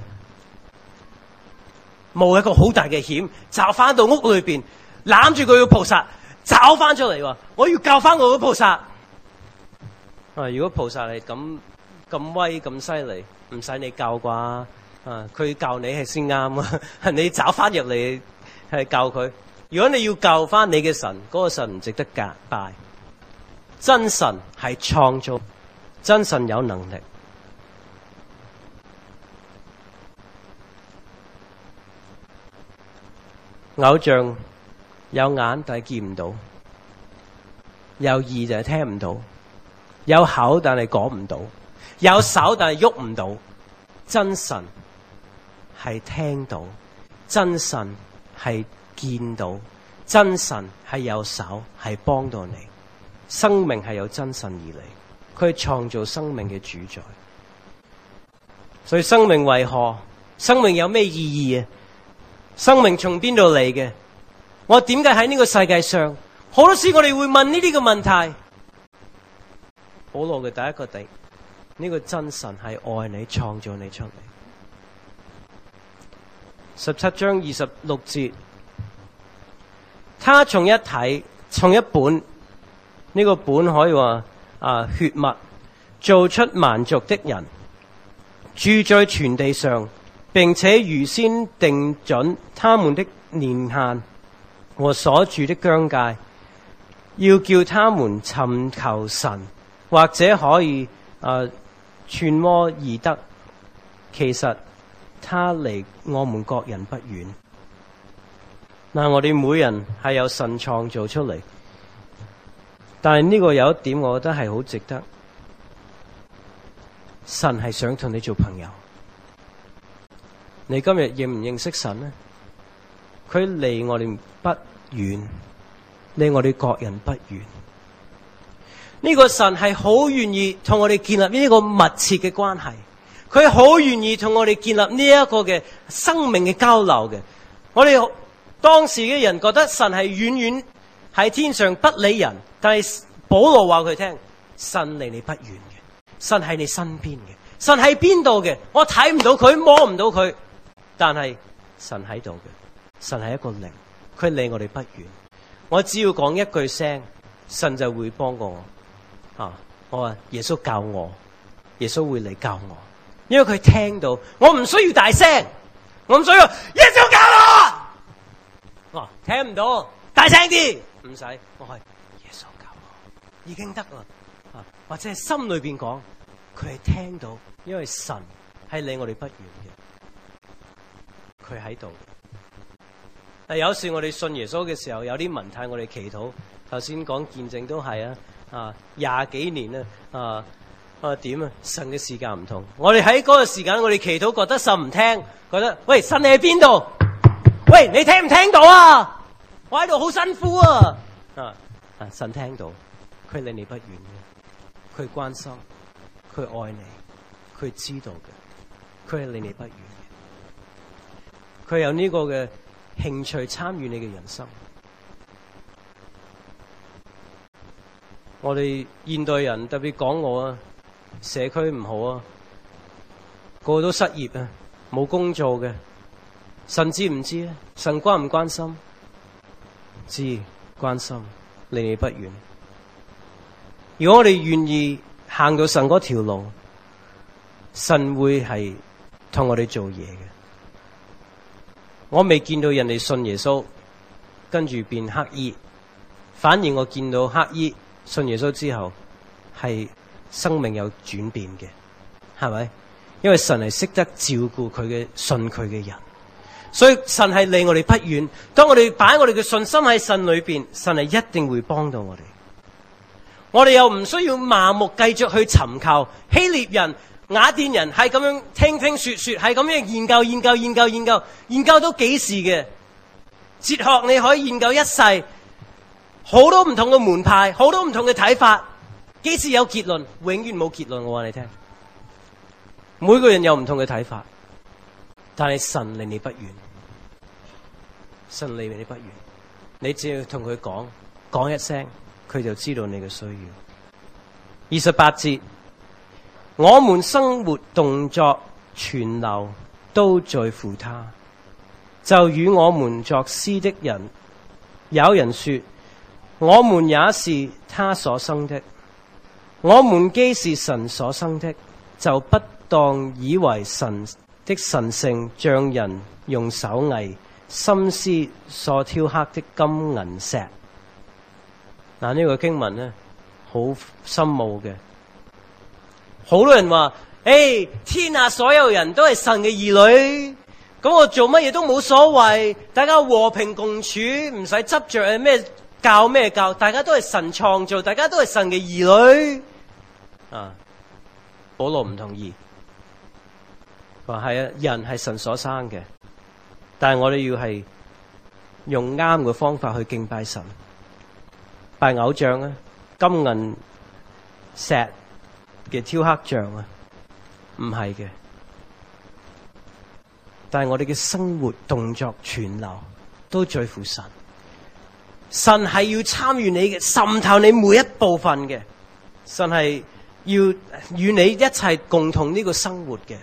冒一個好大嘅險，找翻到屋裏邊，攬住佢個菩薩，找翻出嚟話我要救翻我個菩薩。啊！如果菩薩係咁咁威咁犀利，唔使你救啩？啊！佢教你係先啱啊！你找翻入嚟係教佢。如果你要救翻你嘅神，嗰、那個神唔值得敬拜。真神係創造，真神有能力。偶像有眼但係見唔到，有耳就係聽唔到，有口但係講唔到，有手但係喐唔到。真神係聽到，真神係見到，真神係有手係幫到你，生命係由真神而嚟，佢係創造生命嘅主宰。所以生命為何？生命有咩意義啊？生命從邊度嚟嘅？我點解喺呢個世界上？好多時我哋會問呢啲嘅問題。保羅嘅第一個地，呢個真神係愛你，創造你出嚟。十七章二十六節，他從一體，從一本呢個本可以話啊血脈做出萬族的人，住在全地上，並且預先定準他們的年限和所住的疆界，要叫他們尋求神，或者可以啊揣摩而得。其實他離我們各人不遠。嗱，我哋每人係有神創造出嚟，但係呢個有一點，我覺得係好值得。神係想同你做朋友。你今日認唔認識神呢？佢離我哋不遠，離我哋各人不遠。呢個神係好願意同我哋建立呢個密切嘅關係，佢好願意同我哋建立呢一個嘅生命嘅交流嘅。我哋當時嘅人覺得神係遠遠喺天上不理人，但係保羅話佢聽，神離你不遠嘅，神喺你身邊嘅，神喺邊度嘅？我睇唔到佢，摸唔到佢，但係神喺度嘅，神係一個靈，佢離我哋不遠。我只要講一句聲，神就會幫過我。啊！我話耶穌教我，耶穌會嚟教我，因為佢聽到，我唔需要大聲，我唔需要耶穌教我。哦，聽唔到，大聲啲，唔使，我係耶穌教我，已經得啦。啊，或者係心裏邊講，佢係聽到，因為神係離我哋不遠嘅，佢喺度。但有時我哋信耶穌嘅時候，有啲問題我哋祈禱，頭先講見證都係啊。啊，廿幾年啦，啊啊點啊？神嘅時間唔同，我哋喺嗰個時間，我哋祈禱覺得神唔聽，覺得喂，神你喺邊度？喂，你聽唔聽到啊？我喺度好辛苦啊！啊啊，神聽到，佢離你不遠嘅，佢關心，佢愛你，佢知道嘅，佢係離你不遠嘅，佢有呢個嘅興趣參與你嘅人生。我哋現代人特別講我啊，社區唔好啊，個個都失業啊，冇工做嘅。神知唔知啊？神關唔關心？知，關心，離你不遠。如果我哋願意行到神嗰條路，神會係同我哋做嘢嘅。我未見到人哋信耶穌，跟住變乞衣，反而我見到乞衣信耶穌之後，係生命有轉變嘅，係咪？因為神係識得照顧佢嘅信佢嘅人，所以神係離我哋不遠。當我哋擺我哋嘅信心喺神裏邊，神係一定會幫到我哋。我哋又唔需要盲目繼續去尋求。希臘人、雅典人係咁樣聽聽說說，係咁樣研究研究研究研究研究到幾時嘅？哲學你可以研究一世。好多唔同嘅門派，好多唔同嘅睇法，幾時有結論？永遠冇結論。我話你聽，每個人有唔同嘅睇法，但係神離你不遠，神離你不遠，你只要同佢講，講一聲，佢就知道你嘅需要。二十八節，我們生活動作存留都在乎他，就與我們作詩的人，有人說，我們也是他所生的。我們既是神所生的，就不當以為神的神性像人用手藝心思所雕刻的金銀石。嗱，呢個經文呢，好深奧嘅。好多人話，誒，天下所有人都係神嘅兒女，咁我做乜嘢都冇所謂，大家和平共處，唔使執着誒咩教咩教，大家都係神創造，大家都係神嘅兒女。啊，保羅唔同意，話係啊，人係神所生嘅，但係我哋要係用啱嘅方法去敬拜神。拜偶像啊，金銀石嘅雕刻像啊，唔係嘅。但係我哋嘅生活動作存留都在乎神。神係要參與你嘅，滲透你每一部分嘅。神係要與你一齊共同呢個生活嘅。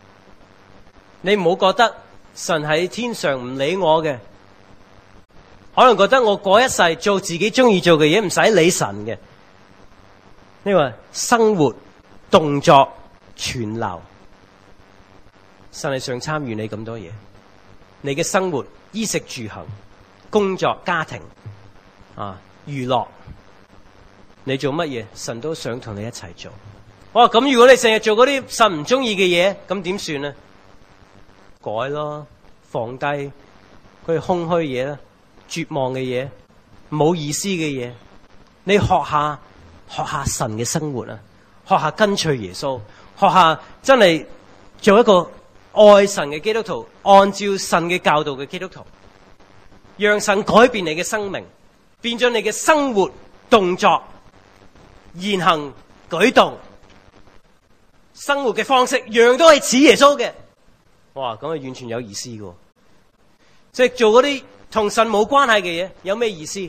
你唔好覺得神喺天上唔理我嘅， 可能覺得我嗰一世做自己中意做嘅嘢，唔使理神嘅。呢個生活動作全流，神係想參與你咁多嘢，你嘅生活衣食住行、工作、家庭啊、娛樂，你做乜嘢，神都想同你一齊做。哇！咁如果你成日做嗰啲神唔中意嘅嘢，咁點算呢？改咯，放低佢哋空虛嘢啦，絕望嘅嘢，冇意思嘅嘢，你學下學下神嘅生活啊，學下跟隨耶穌，學下真係做一個愛神嘅基督徒，按照神嘅教導嘅基督徒，讓神改變你嘅生命，變咗你嘅生活、動作、言行、舉動、生活嘅方式，樣都係似耶穌嘅。哇！咁啊完全有意思嘅，即係做嗰啲同神冇關係嘅嘢，有咩意思？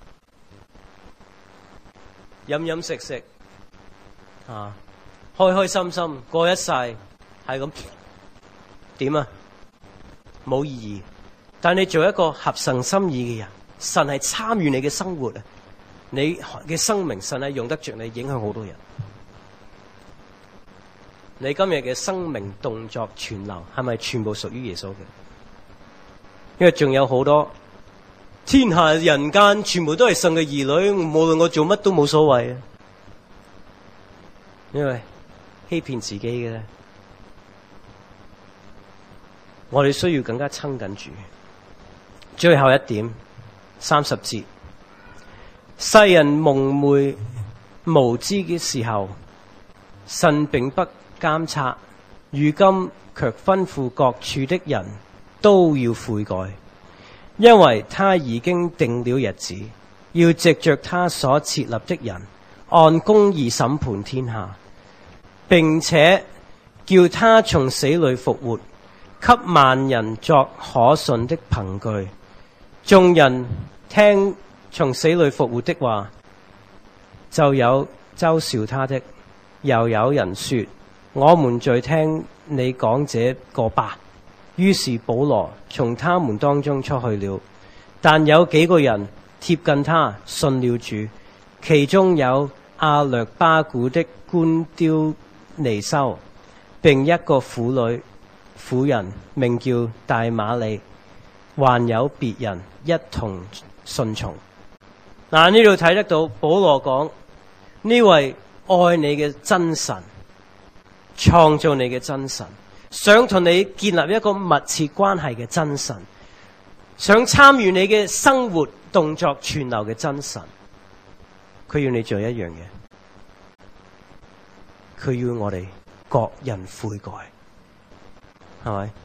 飲飲食食啊，開開心心過一世，係咁點啊？冇意義。但你做一個合神心意嘅人，神係參與你嘅生活啊！你嘅生命，神係用得着你，影響好多人。你今日嘅生命動作全流，係咪全部屬於耶穌嘅？因為仲有好多天下人間全部都係神嘅兒女，無論我做乜都冇所謂啊！因為欺騙自己嘅咧，我哋需要更加親近主。最後一點，三十節，世人蒙昧無知嘅時候，神並不監察，如今卻吩咐各處的人都要悔改，因為他已經定了日子，要藉着他所設立的人，按公義審判天下，並且叫他從死裏復活，給萬人作可信的憑據。眾人聽從死裏復活的話，就有嘲笑他的，又有人說：我們在聽你講這個吧。於是保羅從他們當中出去了，但有幾個人貼近他，信了主，其中有亞略巴古的官丟尼修，並一個婦女婦人名叫大馬利，還有別人一同順從。嗱，呢度睇得到保羅講呢位愛你嘅真神，創造你嘅真神，想同你建立一個密切關係嘅真神，想參與你嘅生活動作存留嘅真神，佢要你做一樣嘢，佢要我哋各人悔改，係咪？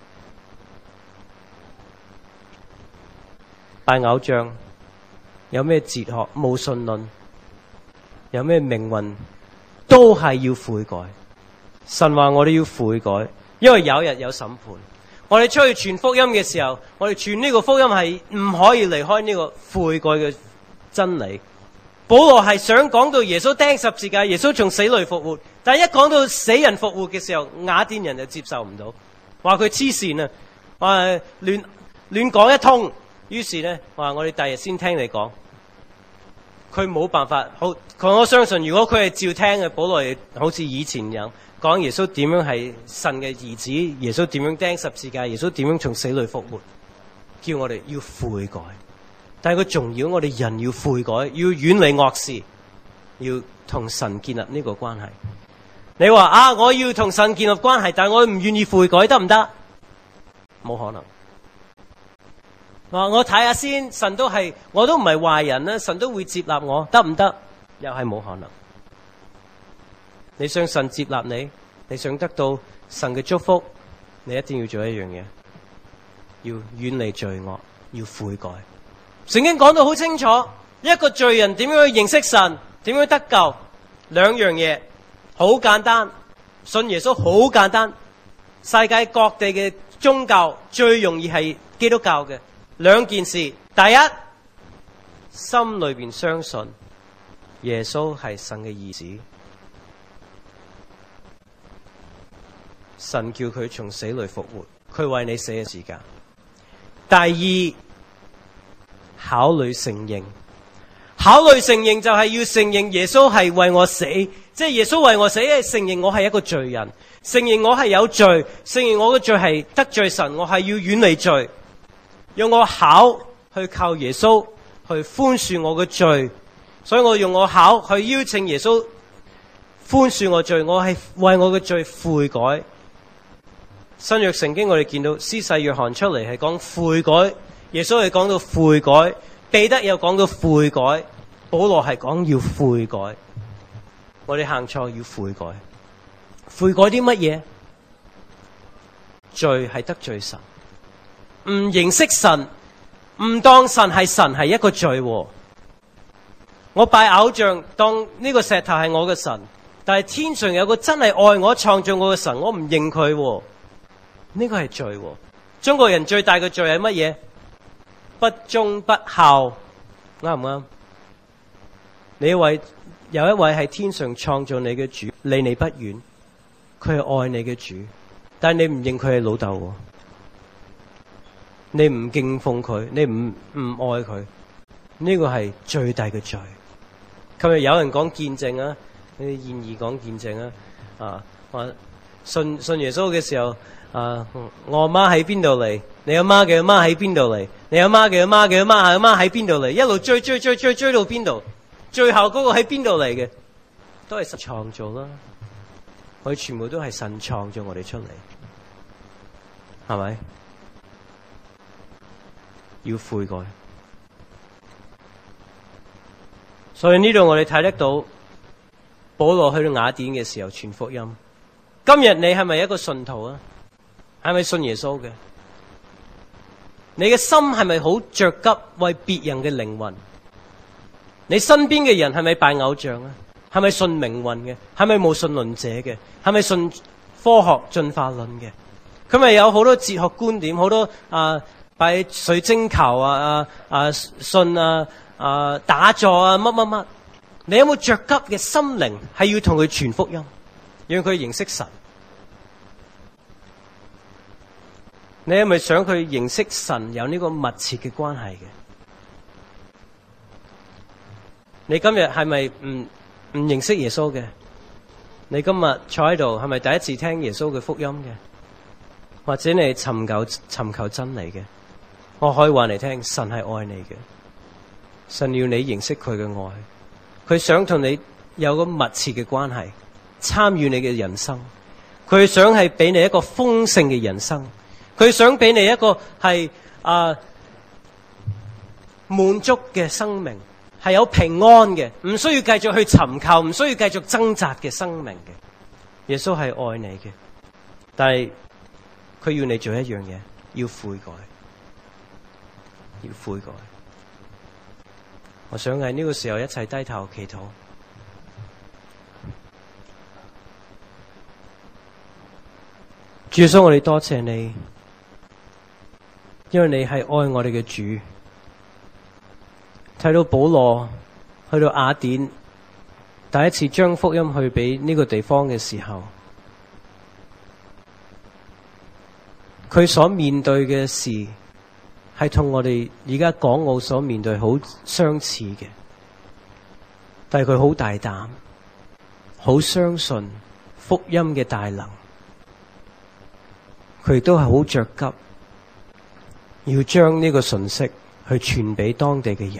拜偶像有咩哲學？無信論有咩命運？都係要悔改。神話我哋要悔改，因為有日有審判。我哋出去傳福音嘅時候，我哋傳呢個福音係唔可以離開呢個悔改嘅真理。保羅係想講到耶穌釘十字架，耶穌從死裏復活，但係一講到死人復活嘅時候，雅典人就接受唔到，話佢黐線啊，話亂亂講一通。於是呢，話我哋第日先聽你講，佢冇辦法。好，我相信如果佢係照聽嘅，保羅好似以前有講耶穌點樣係神嘅兒子，耶穌點樣釘十字架，耶穌點樣從死裏復活，叫我哋要悔改。但係佢重要，我哋人要悔改，要遠離惡事，要同神建立呢個關係。你話啊，我要同神建立關係，但係我唔願意悔改，得唔得？冇可能。話我睇下先，神都係，我都唔係壞人啦，神都會接納我，得唔得？又係冇可能。你想神接納你，你想得到神嘅祝福，你一定要做一樣嘢，要遠離罪惡，要悔改。聖經講到好清楚，一個罪人點樣去認識神，點樣得救，兩樣嘢好簡單。信耶穌好簡單，世界各地嘅宗教最容易係基督教嘅。兩件事，第一，心裏邊相信耶穌係神嘅兒子，神叫佢從死裏復活，佢為你死嘅時間。第二， 考慮承認。考慮承認就係要承認耶穌係為我死，即係耶穌為我死，係承認我係一個罪人，承認我係有罪，承認我嘅罪係得罪神，我係要遠離罪，用我考去靠耶穌去寬恕我嘅罪，所以我用我考去邀請耶穌寬恕我罪，我係為我嘅罪悔改。新約聖經我哋見到施洗約翰出嚟係講悔改，耶穌係講到悔改，彼得又講到悔改，保羅係講要悔改。我哋行錯要悔改，悔改啲乜嘢？罪係得罪神，唔認識神，唔當神係神係一個罪。我拜偶像，當呢個石頭係我嘅神，但係天上有個真係愛我、創造我嘅神，我唔認佢，呢個係罪。中國人最大嘅罪係乜嘢？不忠不孝，啱唔啱？你以為有一位係天上創造你嘅主，離你不遠，佢係愛你嘅主，但係你唔認佢係老豆，你唔敬奉佢，你唔唔愛佢，呢個係最大嘅罪。今日有人講見證啊，你哋現意講見證啊，啊，話信信耶穌嘅時候，啊，我阿媽喺邊度嚟？你阿媽嘅阿媽喺邊度嚟？你阿媽嘅阿媽嘅阿媽阿媽喺邊度嚟？一路追追追追追到邊度？最後嗰個喺邊度嚟嘅？都係神創造啦，我哋全部都係神創造我哋出嚟，係咪？要悔改。所以呢度我哋睇得到保羅去到雅典嘅時候傳福音。今日你係咪一個信徒啊？係咪信耶穌嘅？你嘅心係咪好着急為別人嘅靈魂？你身邊嘅人係咪拜偶像啊？係咪信命運嘅？係咪無神論者嘅？係咪信科學進化論嘅？佢咪有好多哲學觀點，好多啊拜水晶球啊啊啊信啊啊打坐啊乜乜乜？你有冇着急嘅心靈係要同佢傳福音，讓佢認識神？你係咪想佢認識神，有呢個密切嘅關係嘅？你今日係咪唔唔認識耶穌嘅？你今日坐喺度係咪第一次聽耶穌嘅福音嘅？或者你係尋求尋求真理嘅？我可以話你聽，神係愛你嘅，神要你認識佢嘅愛，佢想同你有個密切嘅關係，參與你嘅人生，佢想係俾你一個豐盛嘅人生。佢想俾你一個係啊滿足嘅生命，係有平安嘅，唔需要繼續去尋求，唔需要繼續掙扎嘅生命嘅。耶穌係愛你嘅，但係佢要你做一樣嘢，要悔改，要悔改。我想喺呢個時候一齊低頭祈禱。主耶穌，我哋多謝你。因為你係愛我哋嘅主，睇到保羅去到雅典，第一次將福音去俾呢個地方嘅時候，佢所面對嘅事係同我哋而家港澳所面對好相似嘅，但係佢好大膽，好相信福音嘅大能，佢亦都係好着急。要將呢個信息去傳俾當地嘅人，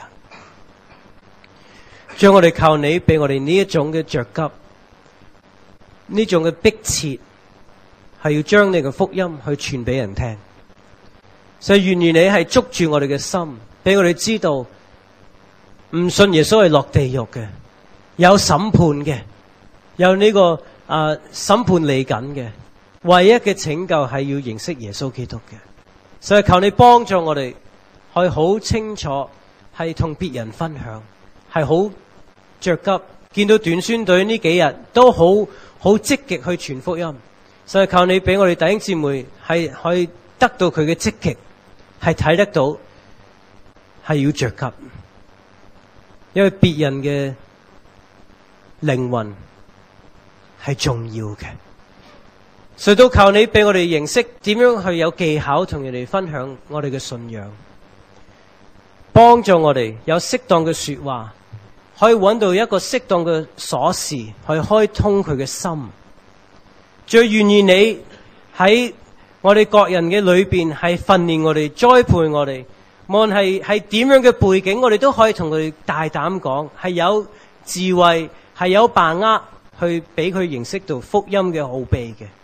將我哋靠你俾我哋呢一種嘅着急，呢種嘅迫切，係要將你嘅福音去傳俾人聽。所以願意你係捉住我哋嘅心，俾我哋知道，唔信耶穌係落地獄嘅，有審判嘅，有呢、這個啊審判嚟緊嘅，唯一嘅拯救係要認識耶穌基督嘅。所以求你幫助我哋，可以好清楚係同別人分享，係好着急。見到短宣隊呢幾日都好好積極去傳福音，所以求你俾我哋弟兄姊妹係可以得到佢嘅積極，係睇得到係要着急，因為別人嘅靈魂係重要嘅。所以都靠你俾我哋認識點樣去有技巧同人哋分享我哋嘅信仰。 幫助我哋有適當嘅說話，可以揾到一個適當嘅鎖匙，去開通佢嘅心。最願意你喺我哋各人嘅裏邊係訓練我哋、栽培我哋，無論係係點樣嘅背景，我哋都可以同佢哋大膽講，係有智慧，係有把握去俾佢認識到福音嘅奧秘嘅。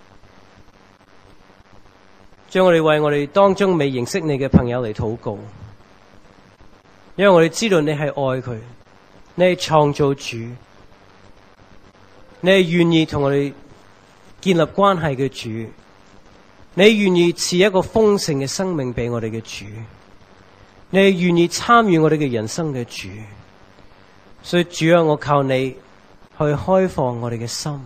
將我哋為我哋當中未認識你嘅朋友嚟禱告，因為我哋知道你係愛佢，你係創造主，你係願意同我哋建立關係嘅主，你願意賜一個豐盛嘅生命俾我哋嘅主，你係願意參與我哋嘅人生嘅主。所以主啊，我靠你去開放我哋嘅心，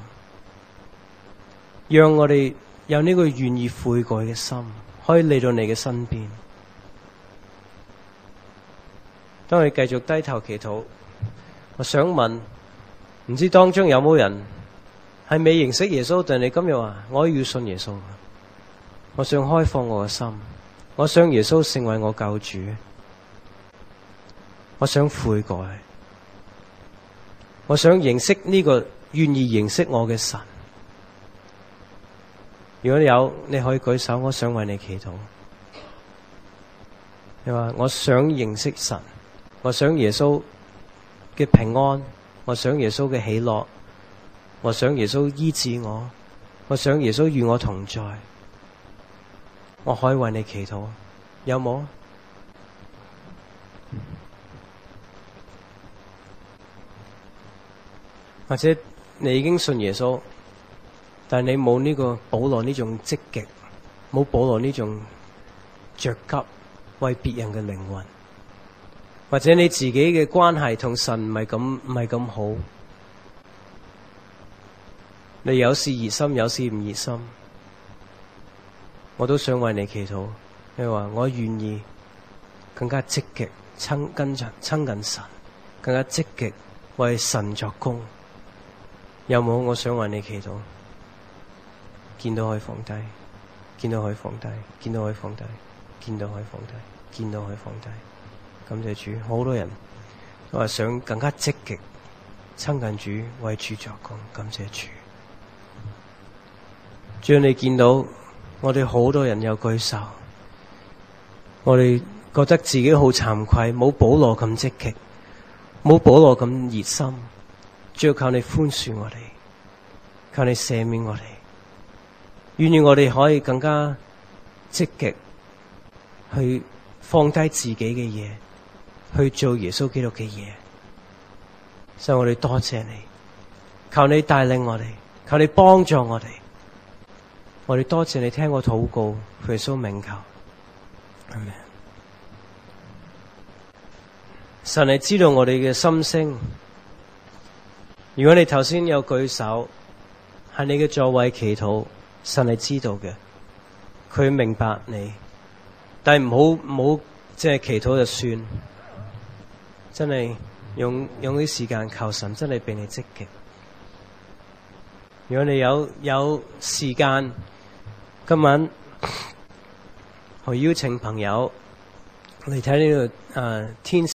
讓我哋有呢個願意悔改嘅心，可以嚟到你嘅身邊。當我哋繼續低頭祈禱，我想問，唔知當中有冇人係未認識耶穌，但你今日話我要信耶穌，我想開放我嘅心，我想耶穌成為我救主，我想悔改，我想認識呢個願意認識我嘅神。如果你有，你可以舉手，我想為你祈禱。你話我想認識神，我想耶穌嘅平安，我想耶穌嘅喜樂，我想耶穌醫治我，我想耶穌與我同在，我可以為你祈禱，有冇？或者你已經信耶穌，但係你冇呢個保羅呢種積極，冇保羅呢種着急為別人嘅靈魂，或者你自己嘅關係同神唔係咁唔係咁好，你有時熱心，有時唔熱心，我都想為你祈禱。你話我願意更加積極親跟親親近神，更加積極為神作工，有冇？我想為你祈禱。見到可以放低，見到可以放低，見到可以放低，見到可以放低，見到可以放低。感謝主，好多人都話想更加積極親近主，為主作工。感謝主，主，你見到我哋好多人有舉手，我哋覺得自己好慚愧，冇保羅咁積極，冇保羅咁熱心。主要靠你寬恕我哋，靠你赦免我哋。願意我哋可以更加積極去放低自己嘅嘢，去做耶穌基督嘅嘢。所以我哋多謝你，求你帶領我哋，求你幫助我哋。我哋多謝你聽我禱告，耶穌名求，阿們。神係知道我哋嘅心聲。如果你頭先有舉手，喺你嘅座位祈禱，神係知道嘅，佢明白你，但係唔好唔好即係祈禱就算，真係用用啲時間求神，真係俾你積極。如果你有有時間，今晚去邀請朋友嚟睇呢個誒天使。